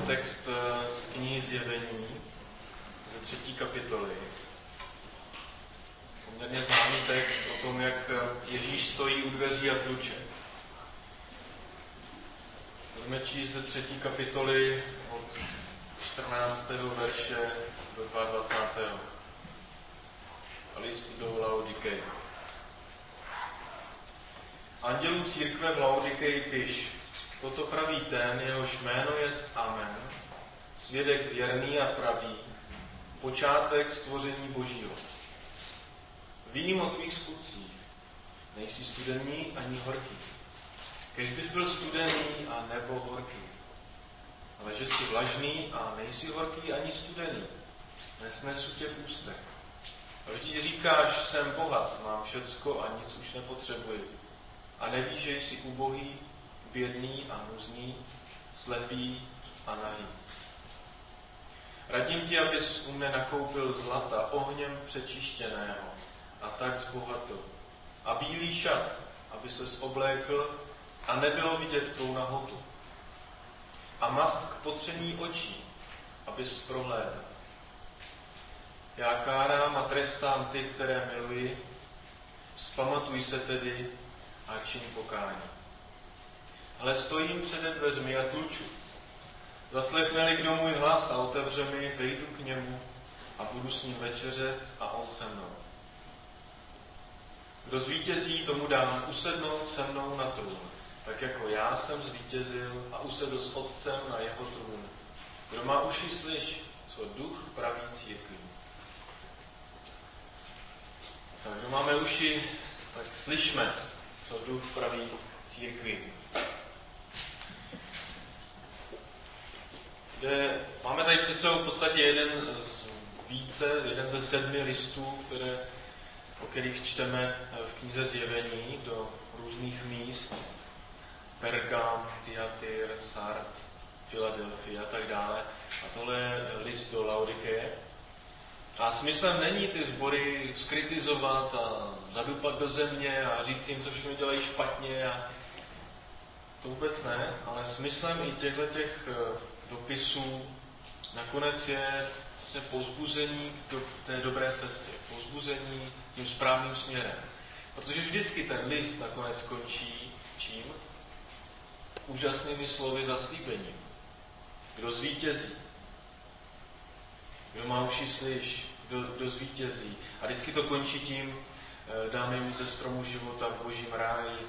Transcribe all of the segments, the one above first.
text z knihy Zjevení ze 3. kapitoly. Poměrně známý text o tom, jak Ježíš stojí u dveří a tluče. Budeme číst ze 3. kapitoly od 14. verše do 22. Listu do Laodikei. Andělů církve v Laodikeji piš: toto praví ten, jehož jméno jest Amen, svědek věrný a pravý, počátek stvoření Božího. Vím o tvých skutcích, nejsi studený ani horký. Kež bys byl studený a nebo horký. Ale že jsi vlažný a nejsi horký ani studený, nesnesu tě v ústech. A vždyť říkáš, jsem bohat, mám všecko a nic už nepotřebuji. A nevíš, že jsi ubohý, bědný a nuzný, slepý a nahý. Radím ti, abys u mne nakoupil zlata ohněm přečištěného a tak zbohatil. A bílý šat, aby ses oblékl a nebylo vidět tvou nahotu. A mast k potření očí, abys prohlédl. Já kárám a trestám ty, které miluji, vzpamatuj se tedy a čiň pokání. Ale stojím přede dveřmi a tluču. Zaslechne-li kdo můj hlas a otevře mi, vejdu k němu a budu s ním večeřet a on se mnou. Kdo zvítězí, tomu dám usednout se mnou na trůn, tak jako já jsem zvítězil a usedl s Otcem na jeho trůn. Kdo má uši, slyš, co duch praví církvi. Tak kdo máme uši, tak slyšme, co duch praví církvi. Máme tady před sebou v podstatě jeden ze 7 listů, o kterých čteme v knize Zjevení do různých míst. Pergam, Thyatira, Sard, Filadelfia a tak dále. A tohle je list do Laodikeje. A smyslem není ty sbory skritizovat a zadupat do země a říct jim, co všechno dělají špatně. A to vůbec ne, ale smyslem i těchto dopisů nakonec je vlastně povzbuzení k té dobré cestě, povzbuzení tím správným směrem. Protože vždycky ten list nakonec končí čím? Úžasnými slovy zaslíbením. Kdo zvítězí? Kdo má uši, slyš? Kdo zvítězí? A vždycky to končí tím, dáme jim ze stromu života v božím ráji,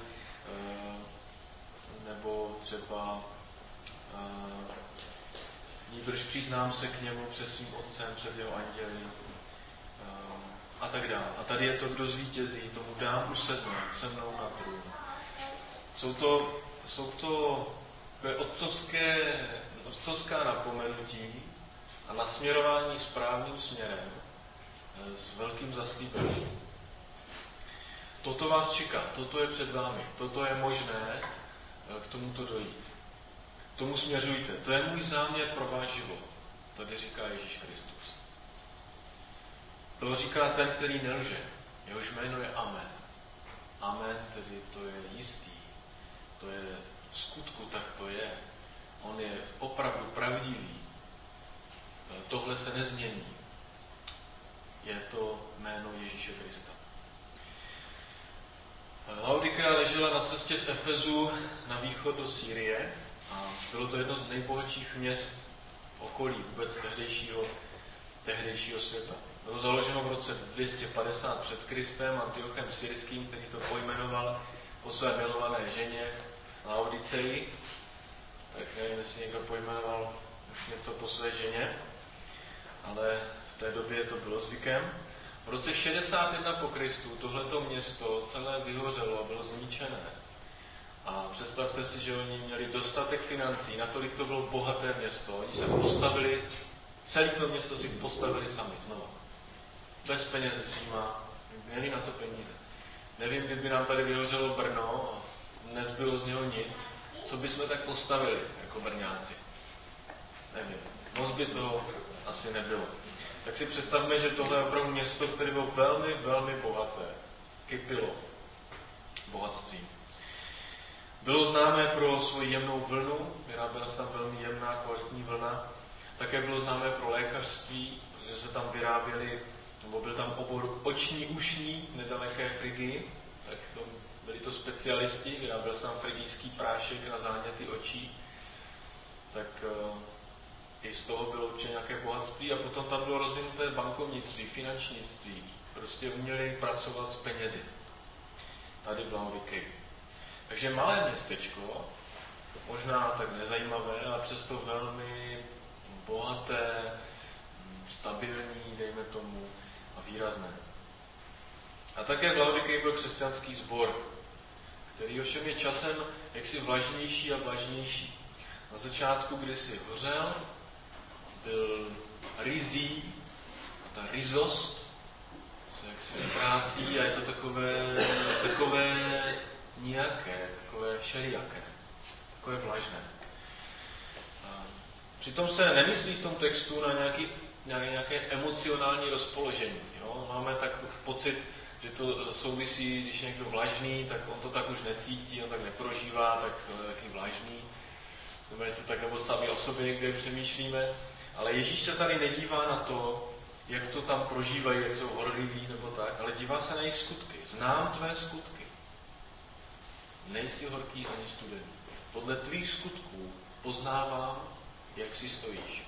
nebo třeba nýbrž přiznám se k němu před svým Otcem, před jeho anděli a tak dále. A tady je to, kdo zvítězí, tomu dám usednout se mnou na trůn. Jsou to otcovská napomenutí a nasměrování správným směrem s velkým zaslíbením. Toto vás čeká, toto je před vámi, toto je možné k tomuto dojít. K tomu směřujte. To je můj záměr pro váš život. Tady říká Ježíš Kristus. To říká ten, který nelže. Jehož jméno je Amen. Amen, tedy to je jistý. To je v skutku, tak to je. On je opravdu pravdivý. Tohle se nezmění. Je to jméno Ježíše Krista. Laodikea ležela na cestě z Efezu na východ do Sýrie a bylo to jedno z nejbohatších měst v okolí vůbec tehdejšího světa. Bylo založeno v roce 250 před Kristem Antiochem Syrským, který to pojmenoval po své milované ženě Laodiceji. Tak nevím, jestli někdo pojmenoval už něco po své ženě, ale v té době to bylo zvykem. V roce 61 po Kristu tohleto město celé vyhořelo a bylo zničené. A představte si, že oni měli dostatek financí, natolik to bylo bohaté město. Oni se postavili, celé to město si postavili sami znovu. Bez peněz z Říma, měli na to peníze. Nevím, kdyby nám tady vyhořelo Brno a nezbylo z něho nic, co bychom tak postavili jako Brňáci. Nevím, moc by toho asi nebylo. Tak si představme, že tohle je opravdu město, které bylo velmi, velmi bohaté. Kypilo bohatství. Bylo známé pro svoji jemnou vlnu, vyráběla se tam velmi jemná, kvalitní vlna. Také bylo známé pro lékařství, protože se tam vyráběli, nebo byl tam obor oční ušní v nedaleké Frygii, tak byli to specialisti, vyráběl se tam frygijský prášek na záněty očí, tak i z toho bylo určitě nějaké bohatství a potom tam bylo rozvinuté bankovnictví, finančnictví, prostě uměli pracovat s penězi. Tady v Laodikeji. Takže malé městečko, možná tak nezajímavé, ale přesto velmi bohaté, stabilní, dejme tomu, a výrazné. A také v Laodikeji byl křesťanský sbor, který ovšem je časem jaksi vlažnější a vlažnější. Na začátku kdysi hořel, byl rizí, a ta rizost se jaksi vytrácí a je to takové nijaké, takové všelijaké, takové vlažné. Přitom se nemyslí v tom textu na nějaké emocionální rozpoložení. Jo? Máme tak pocit, že to souvisí, když je někdo vlažný, tak on to tak už necítí, on tak neprožívá, tak taky vlažný. Nebo něco tak, nebo sami o sobě někde přemýšlíme. Ale Ježíš se tady nedívá na to, jak to tam prožívají, jak jsou horliví nebo tak, ale dívá se na jejich skutky. Znám tvé skutky. Nejsi horký ani studený. Podle tvých skutků poznávám, jak si stojíš.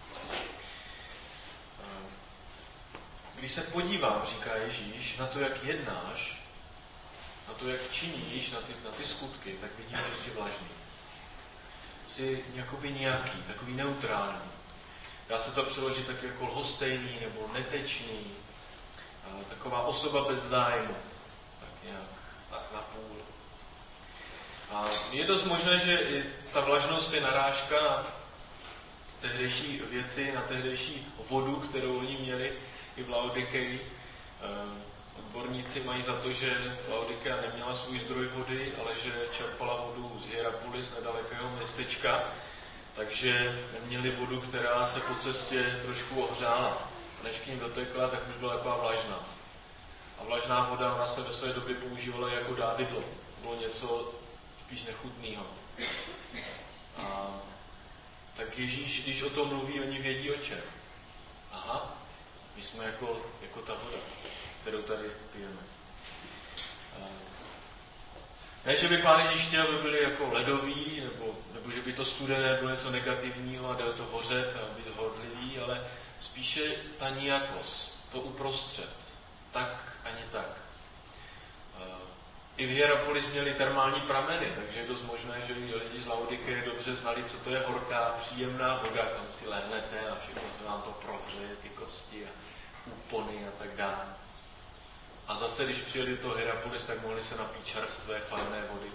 Když se podívám, říká Ježíš, na to, jak jednáš, na to, jak činíš, na ty skutky, tak vidím, že jsi vlažný. Jsi jakoby nějaký, takový neutrální. Dá se to přeložit tak jako lhostejný nebo netečný, taková osoba bez zájmu, tak nějak, tak napůl. A je dost možné, že i ta vlažnost je narážka na tehdejší věci, na tehdejší vodu, kterou oni měli i v Laodikeji. Odborníci mají za to, že Laodikea neměla svůj zdroj vody, ale že čerpala vodu z Hierapolis, nedalekého městečka, takže neměli vodu, která se po cestě trošku ohřála. A než k ním dotekla, tak už byla taková vlažná. A vlažná voda, ona se ve své době používala jako dávidlo. Bylo něco spíš nechutného. A tak Ježíš, když o tom mluví, oni vědí o čem. Aha, my jsme jako ta voda, kterou tady pijeme. Ne, že by Pán Ježíš chtěl, aby byli jako ledový, nebo že by to studené bylo něco negativního a jde to hořet a být horlivý, ale spíše ta nijakost, to uprostřed, tak ani tak. I v Hierapolis měli termální prameny, takže je dost možné, že lidi z Laodikeje dobře znali, co to je horká, příjemná voda, kam si lehnete a všechno se vám to prohřeje, ty kosti a úpony a tak dále. A zase, když přijeli do Hierapolis, tak mohli se napít čerstvé, chladné vody.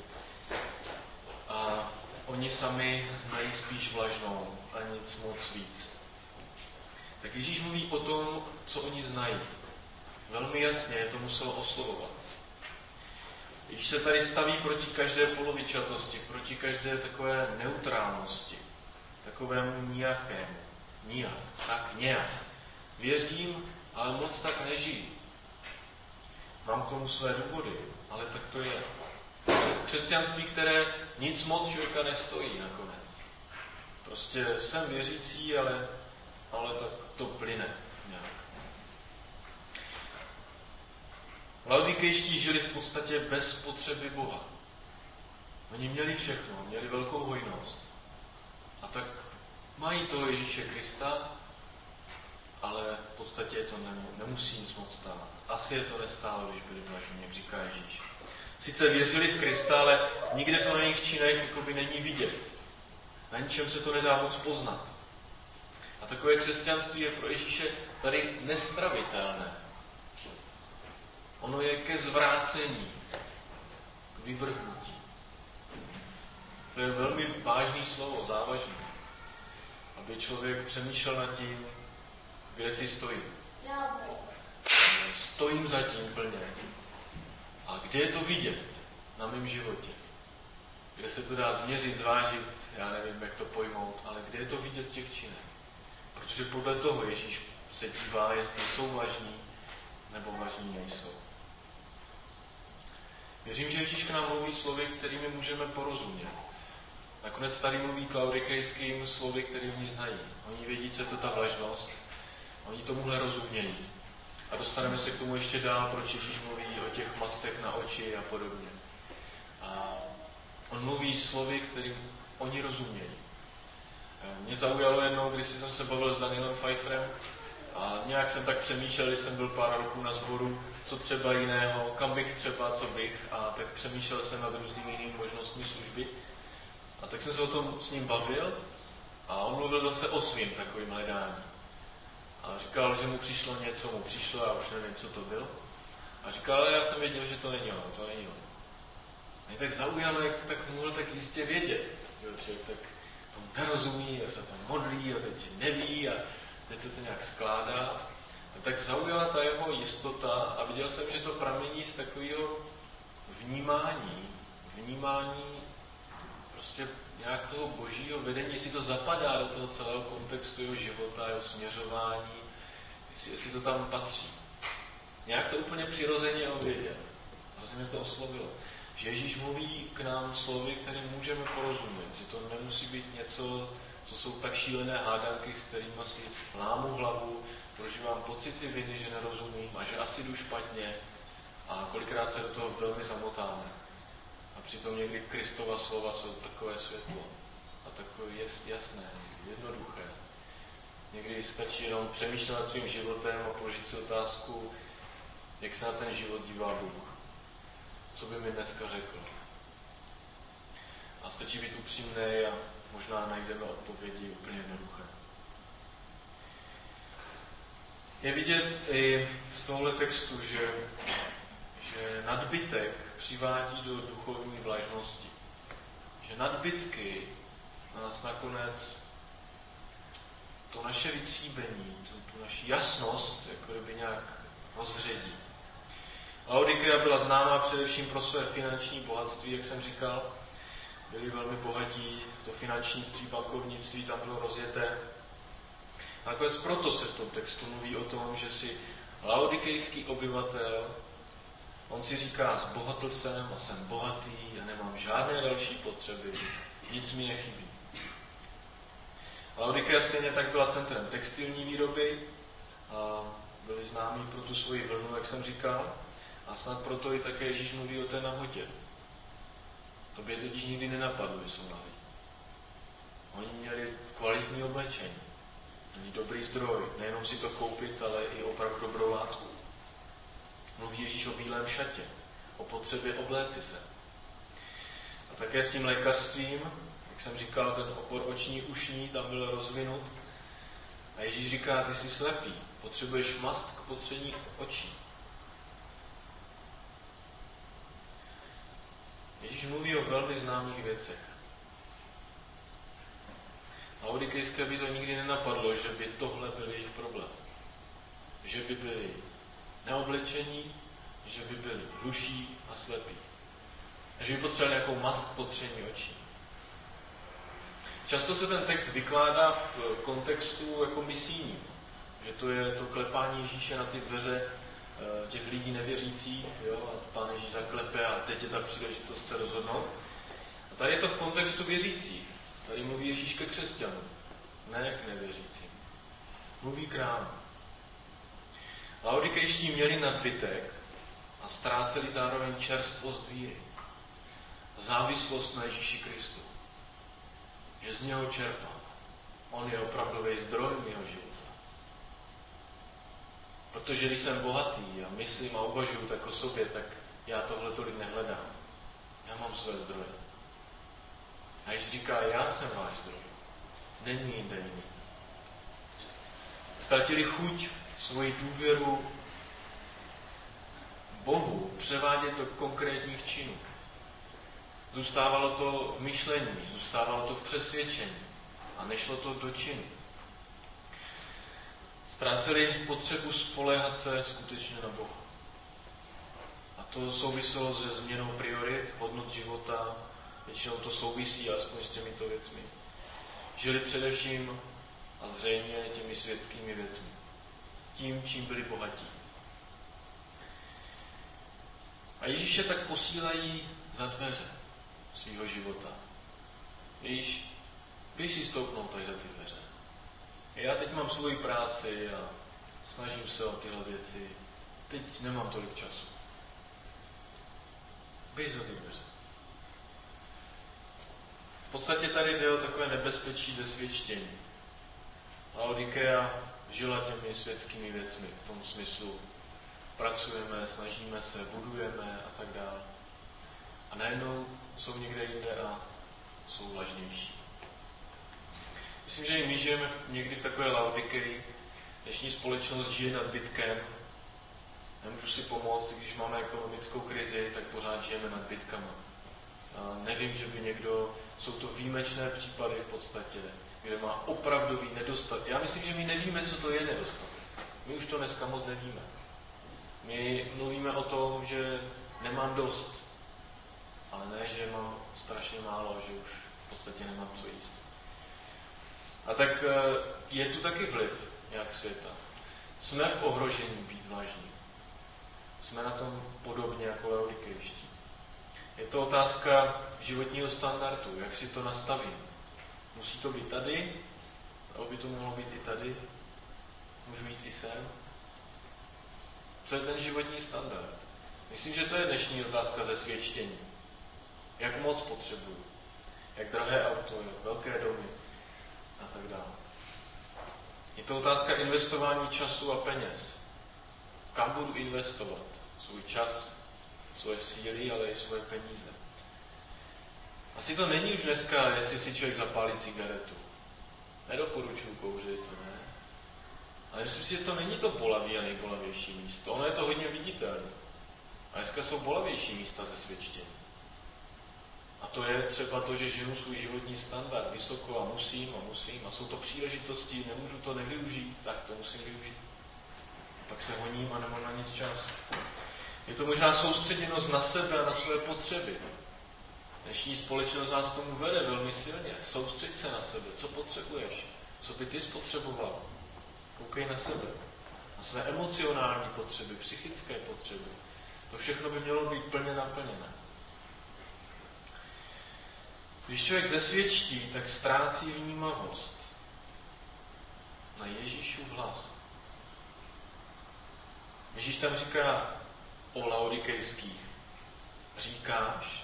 A oni sami znají spíš vlažnou a nic moc víc. Tak Ježíš mluví o tom, co oni znají. Velmi jasně je to muselo oslovovat. Ježíš se tady staví proti každé polovičatosti, proti každé takové neutrálnosti, takovému nijakému. Nijak, tak nějak. Věřím, ale moc tak nežiji. Mám k tomu své důvody, ale tak to je. Křesťanství, které nic moc člověka nestojí nakonec. Prostě jsem věřící, ale tak to plyne nějak. Laodikejští žili v podstatě bez potřeby Boha. Oni měli všechno, měli velkou hojnost. A tak mají toho Ježíše Krista, ale v podstatě to nemusí nic moc stát. Asi je to nestálo, když byli vlažní, jak říká Ježíš. Sice věřili v Krista, ale nikde to na jejich činech jakoby není vidět. Na ničem se to nedá moc poznat. A takové křesťanství je pro Ježíše tady nestravitelné. Ono je ke zvrácení, k vyvrhnutí. To je velmi vážný slovo, závažný. Aby člověk přemýšlel nad tím, kde si stojím. Stojím za tím plně. A kde je to vidět na mém životě? Kde se to dá změřit, zvážit, já nevím, jak to pojmout, ale kde je to vidět v těch činech? Protože podle toho Ježíš se dívá, jestli jsou vážní, nebo vážní nejsou. Věřím, že Ježíš k nám mluví slovy, kterými můžeme porozumět. Nakonec tady mluví k laodikejským slovy, které oni znají. Oni vědí, co je to ta vlažnost. Oni tomuhle rozumějí. A dostaneme se k tomu ještě dál, proč Ježíš mluví o těch mastech na oči a podobně. A on mluví slovy, kterým oni rozumějí. Mě zaujalo jednou, když jsem se bavil s Danielem Pfeifferem a nějak jsem tak přemýšlel, když jsem byl pár roků na sboru, co třeba jiného, kam bych třeba, co bych, a tak přemýšlel jsem nad různými jinými možnostmi služby. A tak jsem se o tom s ním bavil a on mluvil zase o svým takovým hledání. A říkal, že mu přišlo něco, já už nevím, co to bylo. A říkal, ale já jsem věděl, že to není ono, to není ono. A mě tak zaujalo, jak to tak mohl tak jistě vědět. Člověk tak tomu nerozumí, a se tam modlí a teď neví a teď se to nějak skládá. A tak zaujala ta jeho jistota a viděl jsem, že to pramení z takového vnímání prostě nějak toho božího vedení, jestli to zapadá do toho celého kontextu jeho života, jeho směřování, jestli to tam patří. Nějak to úplně přirozeně věděl. Hrozně mě to oslovilo. Že Ježíš mluví k nám slovy, kterým můžeme porozumět. Že to nemusí být něco, co jsou tak šílené hádanky, s kterými si lámu hlavu, prožívám pocity viny, že nerozumím a že asi jdu špatně a kolikrát se do toho velmi zamotáme. A přitom někdy Kristova slova jsou takové světlo a takové jasné, jednoduché. Někdy stačí jenom přemýšlet nad svým životem a položit si otázku, jak se na ten život dívá Bůh. Co by mi dneska řekl. A stačí být upřímný a možná najdeme odpovědi úplně jednoduché. Je vidět i z tohohle textu, že nadbytek přivádí do duchovní vlažnosti. Že nadbytky nás nakonec to naše vytříbení, tu naši jasnost, jako kdyby nějak rozředí. Laodikea byla známá především pro své finanční bohatství, jak jsem říkal. Byli velmi bohatí, to finančnictví, bankovnictví tam bylo rozjeté. A nakonec proto se v tom textu mluví o tom, že si laodikejský obyvatel, on si říká, zbohatl jsem a jsem bohatý a nemám žádné další potřeby, nic mi nechybí. Laodikea stejně tak byla centrem textilní výroby a byli známí pro tu svoji vlnu, jak jsem říkal. A snad proto i také Ježíš mluví o té nahotě. Tobě totiž nikdy nenapadlo, že jsou nahý. Oni měli kvalitní oblečení, měli dobrý zdroj, nejenom si to koupit, ale i opravdu dobrou látku. Mluví Ježíš o bílém šatě, o potřebě obléci se. A také s tím lékařstvím, jak jsem říkal, ten opor oční, ušní tam byl rozvinut. A Ježíš říká, ty jsi slepý, potřebuješ mast k potření očí. Ježíš mluví o velmi známých věcech. Laodikejské by to nikdy nenapadlo, že by tohle byl jejich problém. Že by byli neoblečení, že by byli hluší a slepí. A že by potřebovali nějakou mast k potření očí. Často se ten text vykládá v kontextu jako misijní. Že to je to klepání Ježíše na ty dveře těch lidí nevěřících, jo, a Pán Ježíš zaklepe a teď je ta příležitost se rozhodnout. A tady je to v kontextu věřících. Tady mluví Ježíš ke křesťanům, ne k nevěřícím. Mluví k nám. Laodikejští měli nadbytek a ztráceli zároveň čerstvost víry. Závislost na Ježíši Kristu. Že z něho čerpá. On je opravdový zdroj mého života. Protože když jsem bohatý a myslím a uvažuji tak o sobě, tak já tohle tolik nehledám. Já mám své zdroje. A Ježíš říká, já jsem váš zdroj. Není jinde jiný. Ztratili chuť svoji důvěru Bohu převádět do konkrétních činů. Zůstávalo to v myšlení, zůstávalo to v přesvědčení a nešlo to do činu. Ztráceli potřebu spoléhat se skutečně na Boha. A to souviselo se změnou priorit, hodnot života, většinou to souvisí alespoň s těmito věcmi. Žili především a zřejmě těmi světskými věcmi. Tím, čím byli bohatí. A Ježíše tak posílají za dveře svého života. Ježíš, běž si stoupnout tady za ty dveře. Já teď mám svoji práci a snažím se o tyhle věci. Teď nemám tolik času. Běž za ty dveře. V podstatě tady jde o takové nebezpečí zesvědčení. Laodikea žila těmi světskými věcmi, v tom smyslu pracujeme, snažíme se, budujeme a tak dále. A najednou jsou někde jinde a jsou vlažnější. Myslím, že i my žijeme někdy v takové Laodikeji. Dnešní společnost žije nadbytkem. Nemůžu si pomoct, když máme ekonomickou krizi, tak pořád žijeme nadbytkama. A nevím, že by někdo, jsou to výjimečné případy v podstatě, kde má opravdový nedostatek. Já myslím, že my nevíme, co to je nedostatek. My už to dneska moc nevíme. My mluvíme o tom, že nemám dost, ale ne, že mám strašně málo, že už v podstatě nemám co jíst. A tak je tu taky vliv nějak světa. Jsme v ohrožení být vlažní. Jsme na tom podobně jako laodikejští. Je to otázka životního standardu, jak si to nastavím. Musí to být tady, nebo by to mohlo být i tady? Můžu jít i sem? Co je ten životní standard? Myslím, že to je dnešní otázka zesvědčení. Jak moc potřebuju? Jak drahé auto, jak velké domy a tak dále. Je to otázka investování času a peněz. Kam budu investovat svůj čas, svoje síly, ale i svoje peníze? Asi to není už dneska, jestli si člověk zapálí cigaretu. Nedoporučuju kouřit, to ne. Ale myslím si, že to není to bolavé a nejbolavější místo. Ono je to hodně viditelné. A dneska jsou bolavější místa ze svědčení. A to je třeba to, že žiju svůj životní standard vysoko a musím. A jsou to příležitosti, nemůžu to nevyužít, tak to musím využít. A pak se honím a nemám na nic čas. Je to možná soustředěnost na sebe a na své potřeby. Dnešní společnost nás tomu vede velmi silně. Soustřeď se na sebe, co potřebuješ, co by ty spotřeboval. Koukej na sebe, na své emocionální potřeby, psychické potřeby. To všechno by mělo být plně naplněné. Když člověk zesvědčí, tak ztrácí vnímavost na Ježíšův hlas. Ježíš tam říká o laodikejských. Říkáš,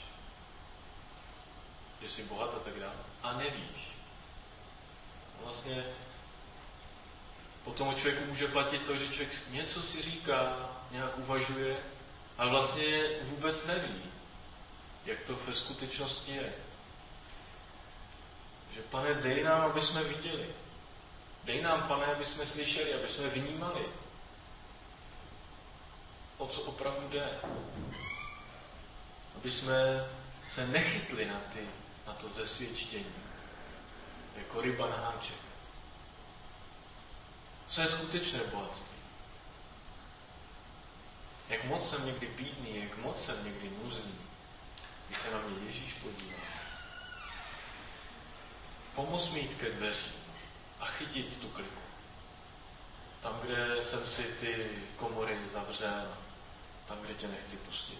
že jsi bohat a tak dále, a nevíš. Vlastně potom člověku může platit to, že člověk něco si říká, nějak uvažuje, ale vlastně vůbec neví, jak to ve skutečnosti je. Že Pane, dej nám, aby jsme viděli. Dej nám, Pane, aby jsme slyšeli, aby jsme vnímali, o co opravdu jde. Aby jsme se nechytli na to zesvědčení, jako ryba na háček. Co je skutečné bohatství? Jak moc jsem někdy bídný, jak moc jsem někdy nuzný, když se na mě Ježíš podívá. Pomoz mi jít ke dveřím a chytit tu kliku. Tam, kde jsem si ty komory zavřel, tam, kde tě nechci pustit.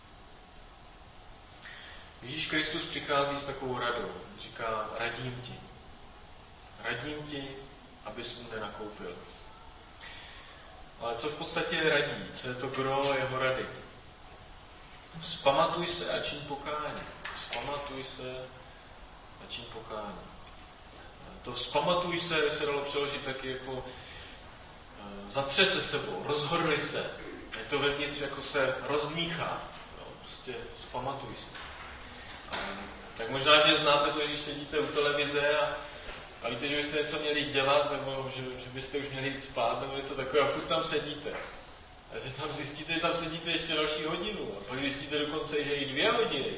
Ježíš Kristus přichází s takovou radou. Říká, radím ti. Radím ti, abys mu nenakoupil. Ale co v podstatě radí? Co je to gro jeho rady? Vzpamatuj se a čiň pokání. Vzpamatuj se a čiň pokání. To vzpamatuj se dalo přeložit taky jako zatře se sebou, rozhorli se. Je to vevnitř jako se rozdmíchá. Prostě vzpamatuj se. Tak možná, že znáte to, když sedíte u televize a víte, že byste něco měli dělat, nebo že byste už měli jít spát, nebo něco takového, a furt tam sedíte. A teď tam zjistíte, že tam sedíte ještě další hodinu. A pak zjistíte dokonce, že i 2 hodiny.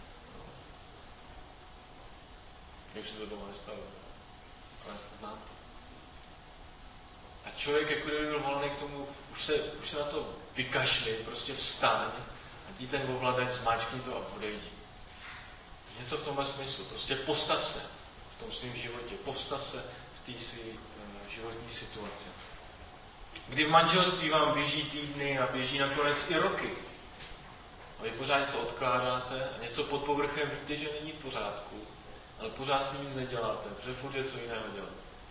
Mě už se to doma nestalo. Ale znám to. A člověk, jako kdyby byl volený k tomu, už se na to vykašli, prostě vstaň a jdi ten ovladač, zmáčkni to a odejdi. Něco v tomhle smyslu. Prostě postav se v tom svém životě. Postav se v té své životní situaci. Kdy v manželství vám běží týdny a běží nakonec i roky. A vy pořád něco odkládáte a něco pod povrchem víte, že není v pořádku, ale pořád s ním nic neděláte, protože furt je co jiného dělat.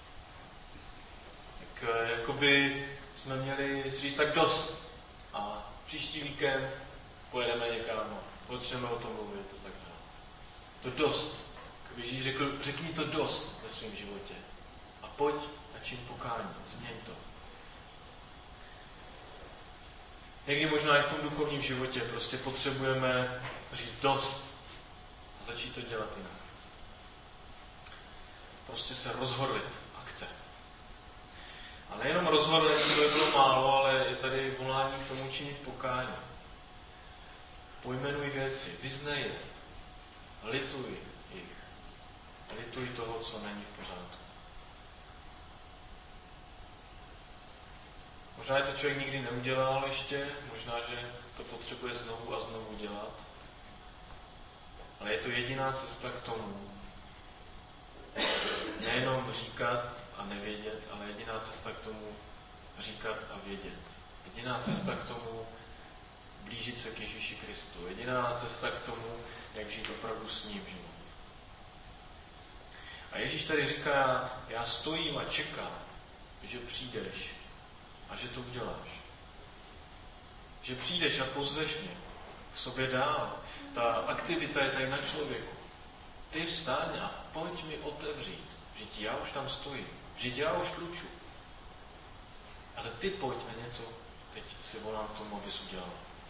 Tak jakoby jsme měli si říct tak dost. A příští víkend pojedeme někam a začneme o tom mluvit a tak dále. To dost. Kdyby Ježíš řekl, řekni to dost ve svém životě. A pojď a čin pokání. Změň to. Někdy možná i v tom duchovním životě prostě potřebujeme říct dost a začít to dělat jinak. Prostě se rozhorlit. Akce. A nejenom rozhorlení, to by bylo málo, ale je tady volání k tomu činit pokání. Pojmenuj věci, vyznej je, lituj jich, lituj toho, co není v pořádku. Možná je to člověk nikdy neudělal ještě, možná, že to potřebuje znovu a znovu dělat, ale je to jediná cesta k tomu, nejenom říkat a nevědět, ale jediná cesta k tomu říkat a vědět. Jediná cesta k tomu blížit se k Ježíši Kristu. Jediná cesta k tomu, jak žít opravdu s ním život. A Ježíš tady říká, já stojím a čekám, že přijdeš a že to uděláš. Že přijdeš a pozveš mě k sobě dál. Ta aktivita je tady na člověku. Ty vstáň a pojď mi otevřít. Vždyť já už tam stojím. Vždyť já už tluču. Ale ty pojď a něco teď si volám k tomu, abys udělal.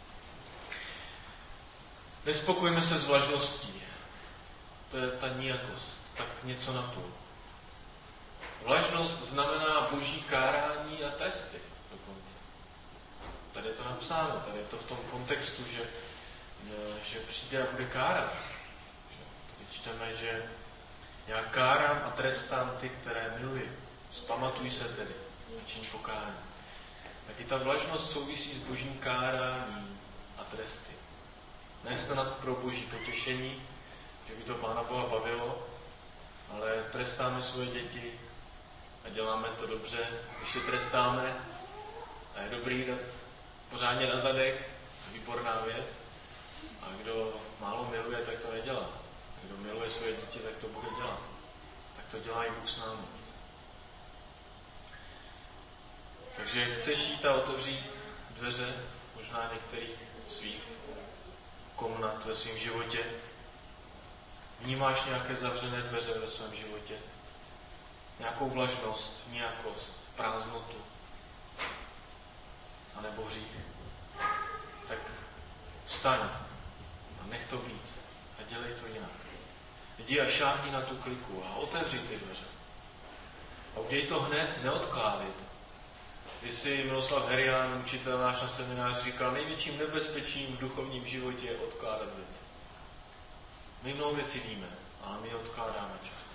Nespokojíme se s vlažností. To je ta nijakost. Tak něco na půl. Vlažnost znamená boží kárání a tresty dokonce. Tady je to napsáno, tady je to v tom kontextu, že přijde a bude kárat. Tady čteme, že já kárám a trestám ty, které miluji. Vzpamatuj se tedy a čiň pokání. Taky ta vlažnost souvisí s božím káráním a tresty. Ne snad pro boží potěšení, že by to Pána Boha bavilo, ale trestáme svoje děti a děláme to dobře, když je trestáme a je dobrý dát pořádně na zadek, výborná věc. A kdo málo miluje, tak to nedělá. Kdo miluje svoje děti, tak to bude dělat. Tak to dělá i Bůh s námi. Takže chceš jít a otevřít dveře, možná některých svých komnat ve svém životě. Vnímáš nějaké zavřené dveře ve svém životě. Nějakou vlažnost, nijakost, prázdnotu. A nebo hřích. Tak vstaň a nech to být. A dělej to jinak. Jdi a šáhni na tu kliku a otevři ty dveře. A udělej to hned, neodkládej to. Když si Miloslav Herián, učitel náš na semináři, říkal, největším nebezpečím v duchovním životě je odkládat věci. My mnoho věcí víme, ale my odkládáme často.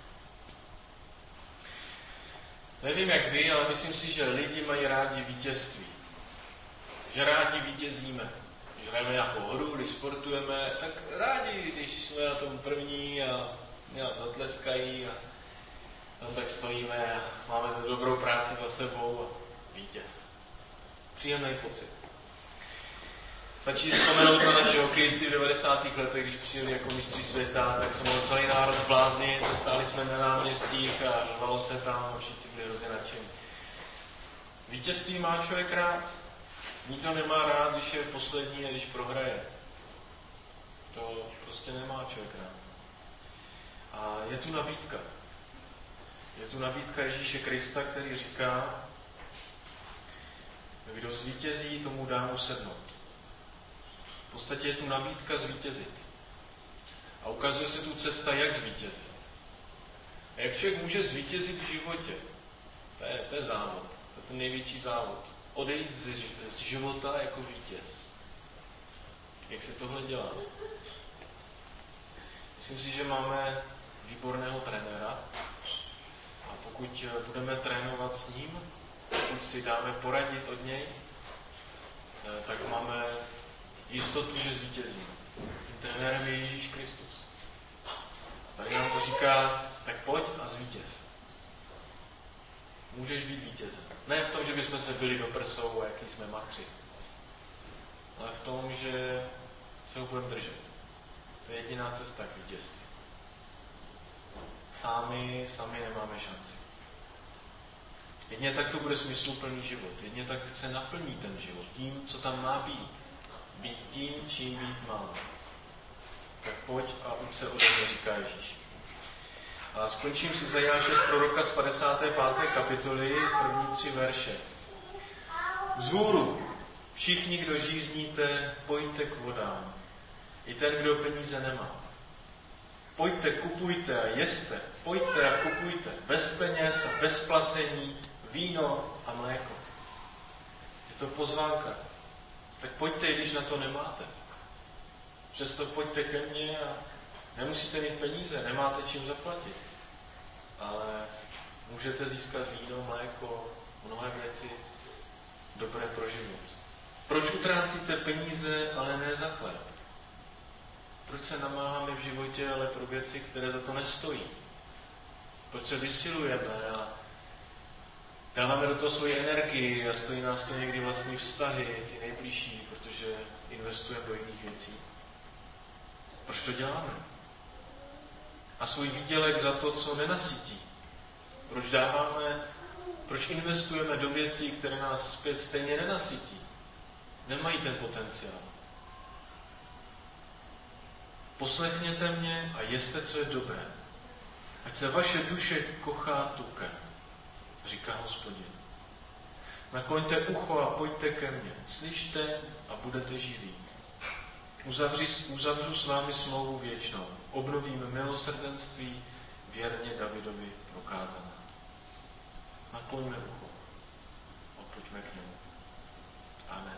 Nevím jak vy, ale myslím si, že lidi mají rádi vítězství. Že rádi vítězíme. Když hrajeme nějakou hru, když sportujeme, tak rádi, když jsme na tom první a nám zatleskají a tam tak stojíme a máme tu dobrou práci za sebou a vítěz. Příjemný pocit. Stačí vzpomenout na naše hokejisty v 90. letech, když přijeli jako mistři světa, tak se mohl celý národ zbláznit, stáli jsme na náměstích a řvalo se tam a všichni byli hrozně nadšení. Vítězství má člověk rád. Nikdo nemá rád, když je poslední a když prohraje. To prostě nemá člověk rád. A je tu nabídka. Je tu nabídka Ježíše Krista, který říká, kdo zvítězí, tomu dám usednout. V podstatě je tu nabídka zvítězit. A ukazuje se tu cesta, jak zvítězit. A jak člověk může zvítězit v životě? To je závod. To je ten největší závod. Odejít z života jako vítěz. Jak se tohle dělá? Myslím si, že máme výborného trenéra a pokud budeme trénovat s ním, pokud si dáme poradit od něj, tak máme jistotu, že zvítězíme. Tím trenérem je Ježíš Kristus. Tady nám to říká, tak pojď a zvítěz. Můžeš být vítězem. Ne v tom, že bychom se byli do prsou a jaký jsme machři. Ale v tom, že se ho budeme držet. To je jediná cesta k vítězství. Sami nemáme šanci. Jedině tak to bude smysluplný život. Jedině tak se naplní ten život tím, co tam má být. Být tím, čím být má. Tak pojď a uč se ode mě, říká Ježíš. A skončím s Izajáše z proroka z 55. kapitoly, první 3 verše. Vzhůru, všichni, kdo žízníte, pojďte k vodám. I ten, kdo peníze nemá. Pojďte, kupujte a jeste. Pojďte a kupujte. Bez peněz a bez placení víno a mléko. Je to pozvánka. Tak pojďte, i když na to nemáte. Přesto pojďte ke mně a nemusíte mít peníze, nemáte čím zaplatit. Ale můžete získat víno, mléko, mnohé věci dobré pro život. Proč utrácíte peníze, ale ne za chléb? Proč se namáháme v životě, ale pro věci, které za to nestojí? Proč se vysilujeme a dáváme do toho svoji energii a stojí nás to někdy vlastní vztahy, ty nejbližší, protože investujeme do jiných věcí? Proč to děláme? A svůj výdělek za to, co nenasytí. Proč investujeme do věcí, které nás zpět stejně nenasytí? Nemají ten potenciál. Poslechněte mě a jeste, co je dobré. Ať se vaše duše kochá tukem, říká Hospodin. Nakloňte ucho a pojďte ke mně. Slyšte a budete živí. Uzavřu s vámi smlouvu věčnou. Obnovím milosrdenství věrně Davidovi prokázané. Nakloňme ucho a pojďme k němu. Amen.